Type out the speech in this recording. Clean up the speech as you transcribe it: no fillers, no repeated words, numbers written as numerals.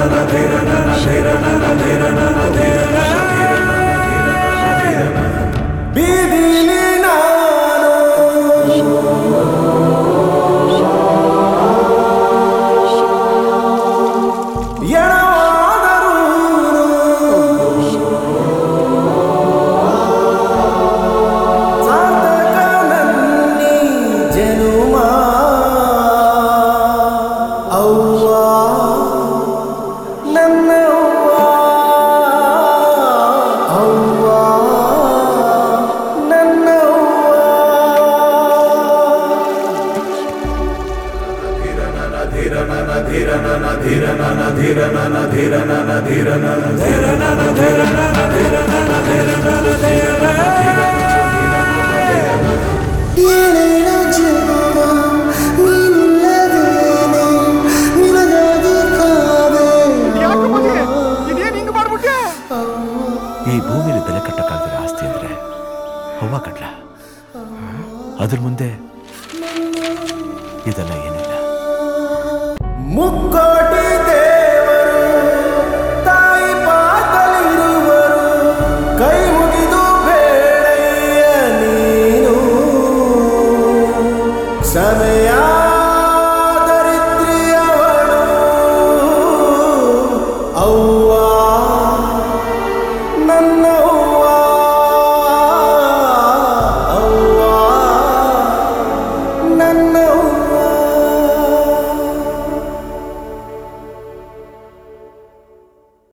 ಬೀದಿಲಿ ನಾನು ಎಣವಾದರೂ ಸಾರ್ಥಕ ನನ್ನಿ ಜನುಮ ಅವ್ವ ನನ್ನವ್ವ ಅವ್ವ ಏನೇನೋ ಜನ್ಮ ನಿಲ್ಲದೇನೆ ನಿನಗಾಗಿ ಕಾದೆ ಈ ಭೂಮಿಲಿ ಬೆಲೆ ಕಟ್ಟಕ್ಕಾಗದಿರೋ ಆಸ್ತಿ ಅಂದ್ರೆ ಹವ್ವ ಕಡ್ಲ. ಅದ್ರ ಮುಂದೆ ಇದೆಲ್ಲ ಏನಿಲ್ಲ. ಮುಕ್ಕೋಟಿ